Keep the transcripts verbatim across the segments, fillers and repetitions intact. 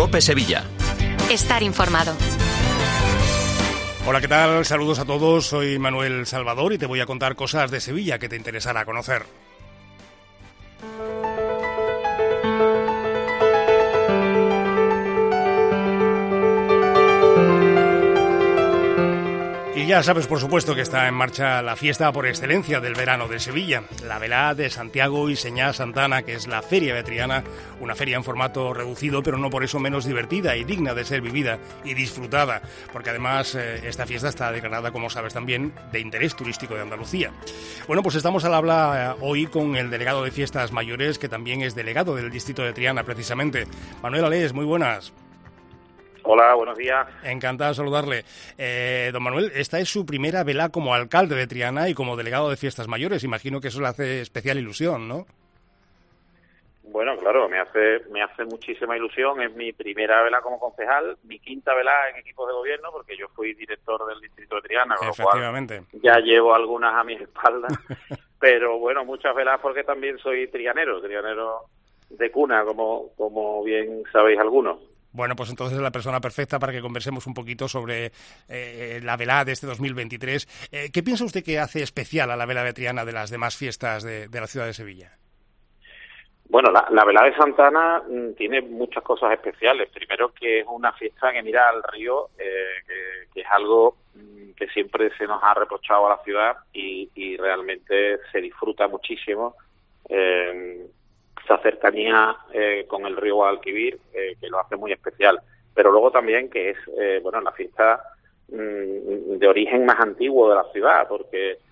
COPE Sevilla. Estar informado. Hola, ¿qué tal? Saludos a todos, soy Manuel Salvador y te voy a contar cosas de Sevilla que te interesará conocer. Y ya sabes, por supuesto, que está en marcha la fiesta por excelencia del verano de Sevilla, la Velá de Santiago y Señá Santana, que es la Feria Betriana, una feria en formato reducido, pero no por eso menos divertida y digna de ser vivida y disfrutada, porque además eh, esta fiesta está declarada, como sabes también, de interés turístico de Andalucía. Bueno, pues estamos al habla eh, hoy con el delegado de Fiestas Mayores, que también es delegado del distrito de Triana, precisamente. Manuel Alés, muy buenas. Hola, buenos días. Encantado de saludarle. Eh, don Manuel, esta es su primera velá como alcalde de Triana y como delegado de Fiestas Mayores. Imagino que eso le hace especial ilusión, ¿no? Bueno, claro, me hace me hace muchísima ilusión. Es mi primera velá como concejal, mi quinta velá en equipos de gobierno, porque yo fui director del distrito de Triana, con Efectivamente. Lo cual ya llevo algunas a mi espalda. Pero bueno, muchas velás porque también soy trianero, trianero de cuna, como, como bien sabéis algunos. Bueno, pues entonces es la persona perfecta para que conversemos un poquito sobre eh, la velá de este dos mil veintitrés. Eh, ¿Qué piensa usted que hace especial a la velá de Triana de las demás fiestas de, de la ciudad de Sevilla? Bueno, la, la velá de Santana mm, tiene muchas cosas especiales. Primero, que es una fiesta que mira al río, eh, que, que es algo mm, que siempre se nos ha reprochado a la ciudad y, y realmente se disfruta muchísimo. Eh, esa cercanía eh, con el río Guadalquivir, eh, que lo hace muy especial. Pero luego también que es, eh, bueno, la fiesta mmm, de origen más antiguo de la ciudad, porque eh,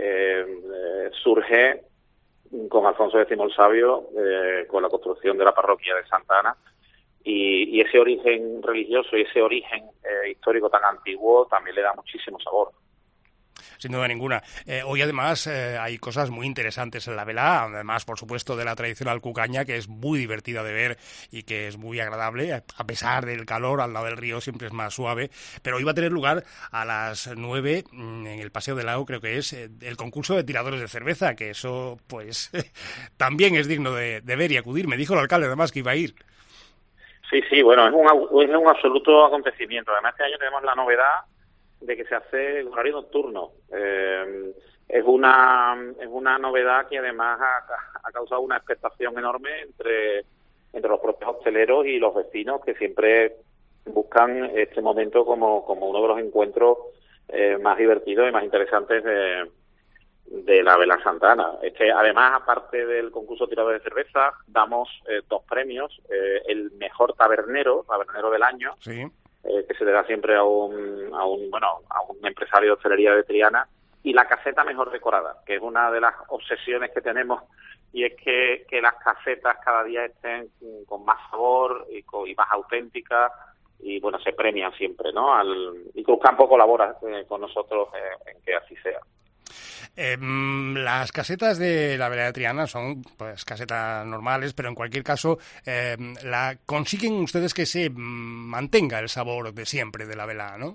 eh, surge con Alfonso X el Sabio, eh, con la construcción de la parroquia de Santa Ana, y, y ese origen religioso y ese origen eh, histórico tan antiguo también le da muchísimo sabor. Sin duda ninguna. Eh, hoy además eh, hay cosas muy interesantes en la velá, además por supuesto de la tradicional cucaña, que es muy divertida de ver y que es muy agradable, a pesar del calor, al lado del río siempre es más suave, pero hoy va a tener lugar a las nueve en el Paseo del Lago, creo que es eh, el concurso de tiradores de cerveza, que eso pues también es digno de, de ver y acudir. Me dijo el alcalde además que iba a ir. Sí, sí, bueno, es un, es un absoluto acontecimiento. Además este año tenemos la novedad de que se hace horario nocturno. Eh, es una es una novedad que además ha, ha causado una expectación enorme entre entre los propios hosteleros y los vecinos, que siempre buscan este momento como, como uno de los encuentros eh, más divertidos y más interesantes de, de la Velá Santana. Este, además, aparte del concurso tirado de cerveza, damos eh, dos premios. Eh, el mejor tabernero, tabernero del año, sí. Eh, que se le da siempre a un, a un bueno a un empresario de hostelería de Triana, y la caseta mejor decorada, que es una de las obsesiones que tenemos, y es que, que las casetas cada día estén con más sabor y, con, y más auténticas, y bueno, se premian siempre, ¿no? Al, y Cruzcampo colabora eh, con nosotros eh, en que así sea. Eh, las casetas de la velá de Triana son pues casetas normales, pero en cualquier caso eh, la consiguen ustedes que se mantenga el sabor de siempre de la velá, ¿no?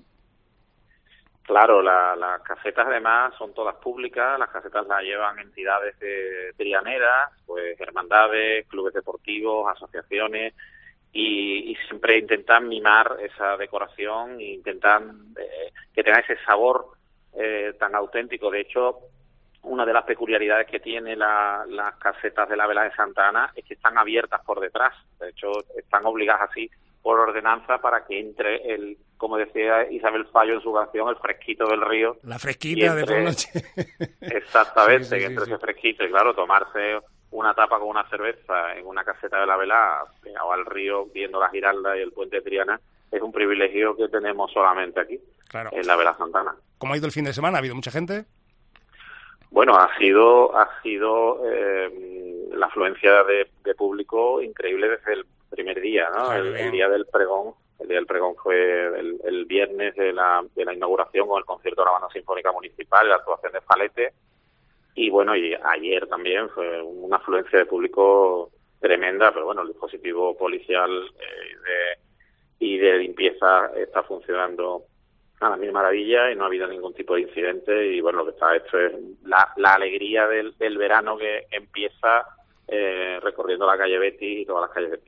Claro, la, las casetas además son todas públicas. Las casetas las llevan entidades de trianeras, pues hermandades, clubes deportivos, asociaciones, y, y siempre intentan mimar esa decoración e intentan eh, que tenga ese sabor Eh, tan auténtico. De hecho, una de las peculiaridades que tiene la, las casetas de la Velá de Santa Ana es que están abiertas por detrás. De hecho, están obligadas así por ordenanza para que entre el, como decía Isabel Fallo en su canción, el fresquito del río. La fresquita entre, de por noche. Exactamente, sí, sí, que entre sí, ese sí. fresquito. Y claro, tomarse una tapa con una cerveza en una caseta de la Velá, pegado al río, viendo la Giralda y el puente de Triana, es un privilegio que tenemos solamente aquí, claro, en la Velá Santana. ¿Cómo ha ido el fin de semana? ¿Ha habido mucha gente? Bueno, ha sido ha sido eh, la afluencia de, de público increíble desde el primer día, ¿no? El, el día del pregón, el día del pregón fue el, el viernes de la, de la inauguración con el concierto de la Banda Sinfónica Municipal, la actuación de Falete, y bueno, y ayer también fue una afluencia de público tremenda, pero bueno, el dispositivo policial eh, de y de limpieza está funcionando a la mil maravillas y no ha habido ningún tipo de incidente. Y bueno, lo que está hecho es la, la alegría del, del verano que empieza eh, recorriendo la calle Betis y todas las calles de Triana.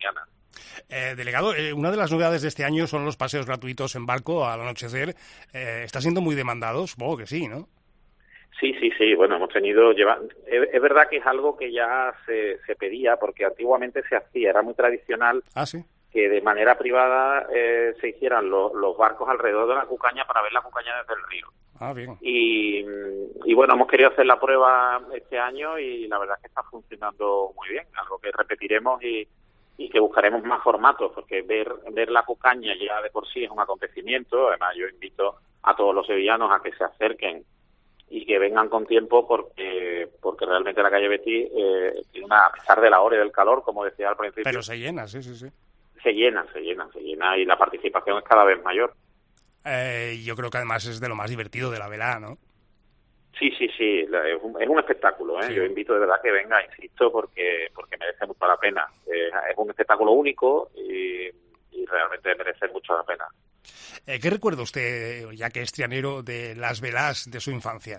Eh, delegado, eh, una de las novedades de este año son los paseos gratuitos en barco al anochecer. Eh, ¿Está siendo muy demandado? Supongo que sí, ¿no? Sí, sí, sí. Bueno, hemos tenido... Lleva... Es, es verdad que es algo que ya se, se pedía, porque antiguamente se hacía, era muy tradicional. Ah, sí. Que de manera privada eh, se hicieran los, los barcos alrededor de la Cucaña para ver la Cucaña desde el río. Ah, bien. Y, y bueno, hemos querido hacer la prueba este año y la verdad es que está funcionando muy bien, algo que repetiremos y, y que buscaremos más formatos, porque ver, ver la Cucaña ya de por sí es un acontecimiento. Además, yo invito a todos los sevillanos a que se acerquen y que vengan con tiempo, porque porque realmente la calle Betis, eh, tiene una, a pesar de la hora y del calor, como decía al principio... Pero se llena, sí, sí, sí. Se llena, se llena, se llena y la participación es cada vez mayor. Eh, yo creo que además es de lo más divertido de la velada, ¿no? Sí, sí, sí, es un, es un espectáculo, ¿eh? Sí. Yo invito de verdad que venga, insisto, porque porque merece mucho la pena. Eh, es un espectáculo único y, y realmente merece mucho la pena. Eh, ¿Qué recuerda usted, ya que es trianero, de las veladas de su infancia?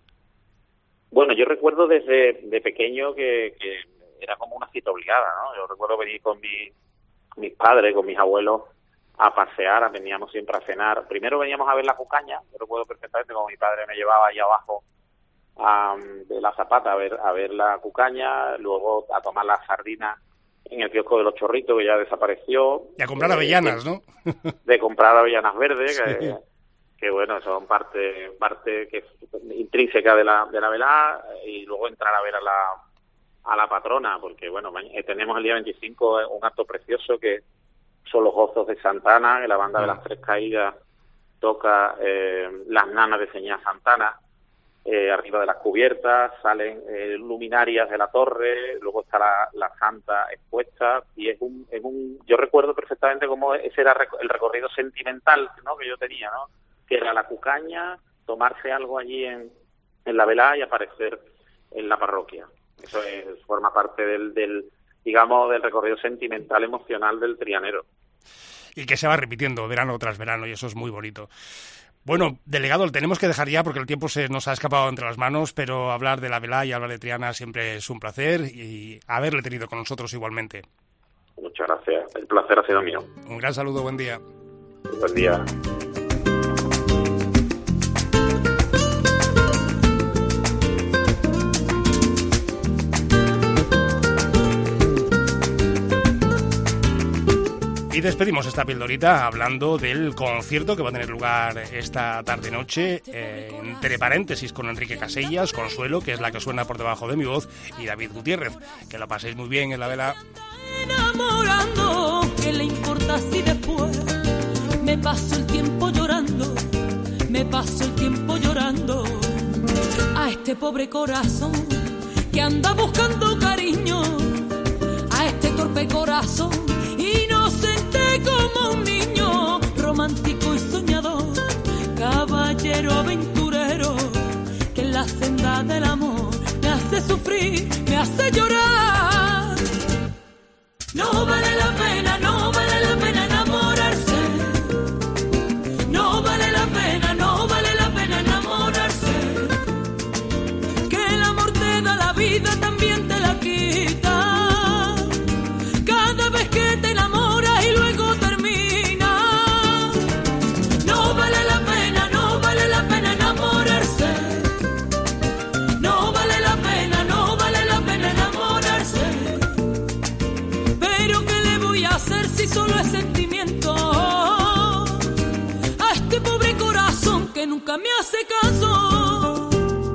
Bueno, yo recuerdo desde de pequeño que, que era como una cita obligada, ¿no? Yo recuerdo venir con mi mis padres, con mis abuelos, a pasear, veníamos siempre a cenar. Primero veníamos a ver la Cucaña, yo recuerdo perfectamente como mi padre me llevaba allá abajo um, de la Zapata a ver a ver la Cucaña, luego a tomar las sardinas en el kiosco de los Chorritos, que ya desapareció. Y a comprar avellanas, eh, ¿no? De comprar avellanas verdes, sí. que, que bueno, son parte parte que es intrínseca de la de la velada, y luego entrar a ver a la a la patrona, porque bueno, tenemos el día veinticinco un acto precioso que son los gozos de Santana, que la banda de las Tres Caídas toca eh, las nanas de Señá Santana, eh, arriba de las cubiertas, salen eh, luminarias de la torre, luego está la, la Santa expuesta, y es un, es un, yo recuerdo perfectamente cómo ese era el recorrido sentimental, ¿no?, que yo tenía, ¿no?, que era la Cucaña, tomarse algo allí en, en la velada y aparecer en la parroquia. Eso es, forma parte del, del, digamos, del recorrido sentimental, emocional del trianero. Y que se va repitiendo verano tras verano, y eso es muy bonito. Bueno, delegado, lo tenemos que dejar ya porque el tiempo se nos ha escapado entre las manos, pero hablar de la velada y hablar de Triana siempre es un placer, y haberle tenido con nosotros igualmente. Muchas gracias, el placer ha sido mío. Un gran saludo, buen día. Buen día. Y despedimos esta pildorita hablando del concierto que va a tener lugar esta tarde-noche, eh, entre paréntesis, con Enrique Casellas, Consuelo, que es la que suena por debajo de mi voz, y David Gutiérrez. Que lo paséis muy bien en la vela. Enamorando, ¿qué le importa si después me paso el tiempo llorando? Me paso el tiempo llorando a este pobre corazón que anda buscando cariño, a este torpe corazón inocente como un niño, romántico y soñador, caballero aventurero, que en la senda del amor me hace sufrir, me hace llorar. No vale la pena, no vale la pena enamorarse. No vale la pena, no vale la pena enamorarse. Que el amor te da la vida, también te la quita. Cada vez que te enamoras y luego termina. No vale la pena, no vale la pena enamorarse. No vale la pena, no vale la pena enamorarse. Pero ¿qué le voy a hacer si solo es sentimiento? A este pobre corazón que nunca me hace caso.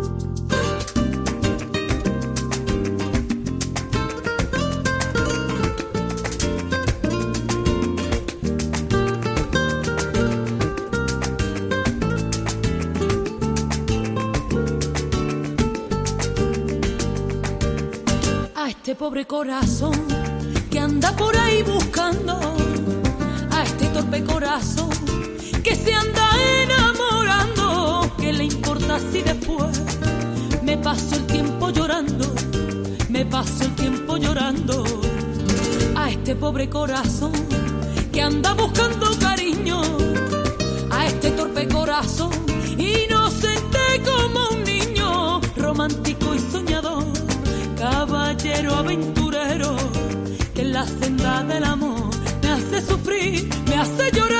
A este pobre corazón que anda por ahí buscando, a este torpe corazón que se anda enamorando. ¿Qué le importa si después me paso el tiempo llorando? Me paso el tiempo llorando a este pobre corazón que anda buscando cariño, a este torpe corazón inocente como un niño, romántico y soñador, caballero aventurero, que en la senda del amor sufrir, me hace llorar.